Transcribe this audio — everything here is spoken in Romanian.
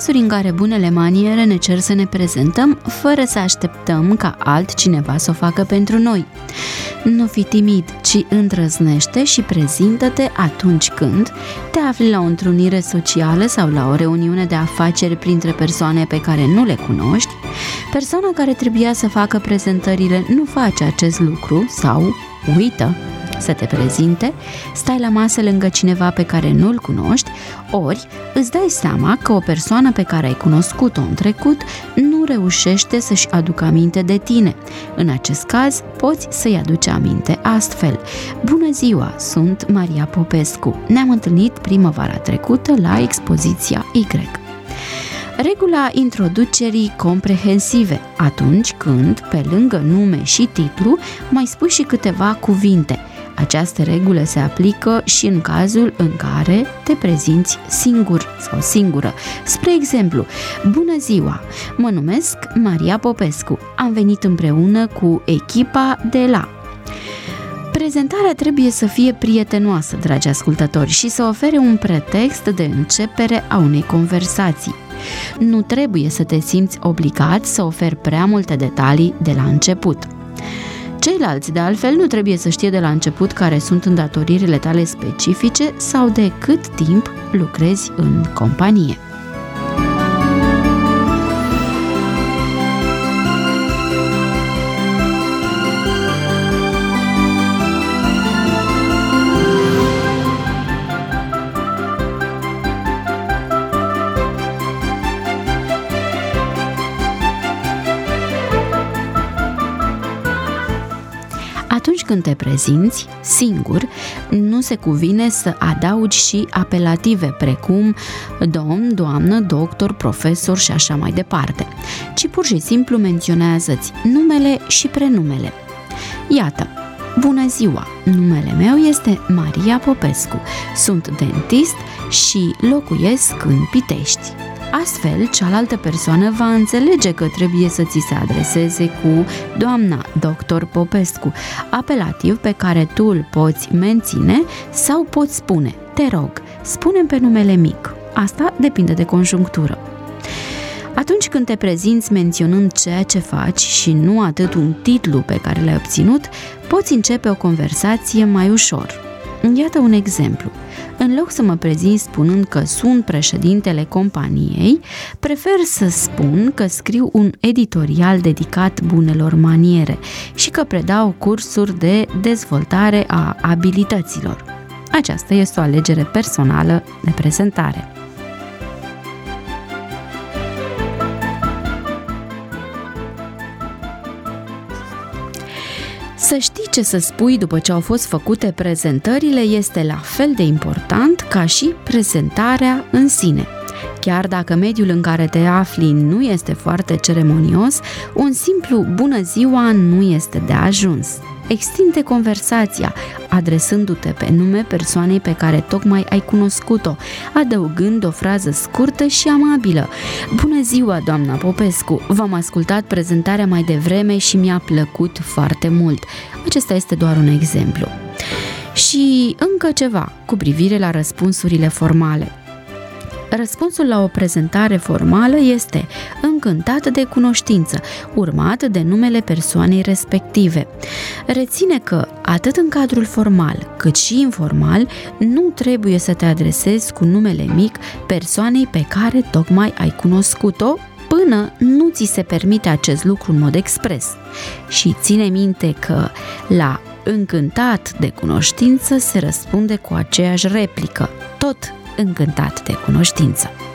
cazuri în care bunele maniere ne cer să ne prezentăm fără să așteptăm ca altcineva să o facă pentru noi. Nu fi timid, ci îndrăznește și prezintă-te atunci când te afli la o întrunire socială sau la o reuniune de afaceri printre persoane pe care nu le cunoști. Persoana care trebuia să facă prezentările nu face acest lucru sau uită să te prezinte, stai la masă lângă cineva pe care nu-l cunoști, ori îți dai seama că o persoană pe care ai cunoscut-o în trecut nu reușește să-și aducă aminte de tine. În acest caz, poți să-i aduci aminte astfel. Bună ziua, sunt Maria Popescu. Ne-am întâlnit primăvara trecută la expoziția Y. Regula introducerii comprehensive, atunci când, pe lângă nume și titlu, mai spui și câteva cuvinte. Această regulă se aplică și în cazul în care te prezinți singur sau singură. Spre exemplu, bună ziua, mă numesc Maria Popescu, am venit împreună cu echipa de la... Prezentarea trebuie să fie prietenoasă, dragi ascultători, și să ofere un pretext de începere a unei conversații. Nu trebuie să te simți obligat să oferi prea multe detalii de la început. Ceilalți, de altfel, nu trebuie să știe de la început care sunt îndatoririle tale specifice sau de cât timp lucrezi în companie. Atunci când te prezinți singur, nu se cuvine să adaugi și apelative precum domn, doamnă, doctor, profesor și așa mai departe, ci pur și simplu menționează-ți numele și prenumele. Iată, bună ziua, numele meu este Maria Popescu, sunt dentist și locuiesc în Pitești. Astfel, cealaltă persoană va înțelege că trebuie să ți se adreseze cu doamna doctor Popescu, apelativ pe care tu îl poți menține sau poți spune, te rog, spune-mi pe numele mic. Asta depinde de conjunctură. Atunci când te prezinți menționând ceea ce faci și nu atât un titlu pe care l-ai obținut, poți începe o conversație mai ușor. Iată un exemplu. În loc să mă prezint spunând că sunt președintele companiei, prefer să spun că scriu un editorial dedicat bunelor maniere și că predau cursuri de dezvoltare a abilităților. Aceasta este o alegere personală de prezentare. Să știi ce să spui după ce au fost făcute prezentările este la fel de important ca și prezentarea în sine. Chiar dacă mediul în care te afli nu este foarte ceremonios, un simplu bună ziua nu este de ajuns. Extinde conversația, adresându-te pe nume persoanei pe care tocmai ai cunoscut-o, adăugând o frază scurtă și amabilă. Bună ziua, doamna Popescu! V-am ascultat prezentarea mai devreme și mi-a plăcut foarte mult. Acesta este doar un exemplu. Și încă ceva cu privire la răspunsurile formale. Răspunsul la o prezentare formală este încântat de cunoștință, urmat de numele persoanei respective. Reține că, atât în cadrul formal, cât și informal, nu trebuie să te adresezi cu numele mic persoanei pe care tocmai ai cunoscut-o, până nu ți se permite acest lucru în mod expres. Și ține minte că la încântat de cunoștință se răspunde cu aceeași replică, tot încântat de cunoștință.